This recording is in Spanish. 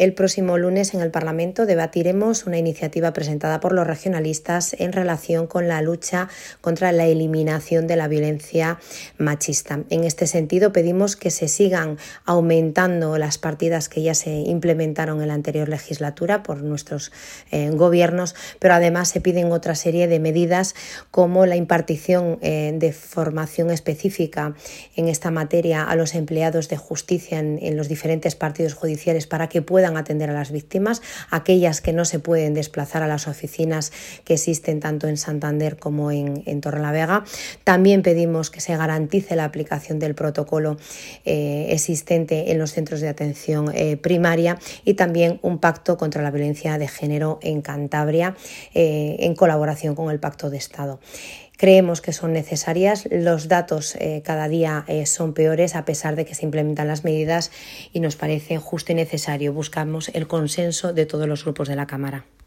El próximo lunes en el Parlamento debatiremos una iniciativa presentada por los regionalistas en relación con la lucha contra la eliminación de la violencia machista. En este sentido, pedimos que se sigan aumentando las partidas que ya se implementaron en la anterior legislatura por nuestros gobiernos, pero además se piden otra serie de medidas como la impartición de formación específica en esta materia a los empleados de justicia en los diferentes partidos judiciales para que puedan atender a las víctimas, aquellas que no se pueden desplazar a las oficinas que existen tanto en Santander como en Torrelavega. También pedimos que se garantice la aplicación del protocolo existente en los centros de atención primaria y también un pacto contra la violencia de género en Cantabria en colaboración con el Pacto de Estado. Creemos que son necesarias, los datos cada día son peores a pesar de que se implementan las medidas y nos parece justo y necesario. Buscamos el consenso de todos los grupos de la Cámara.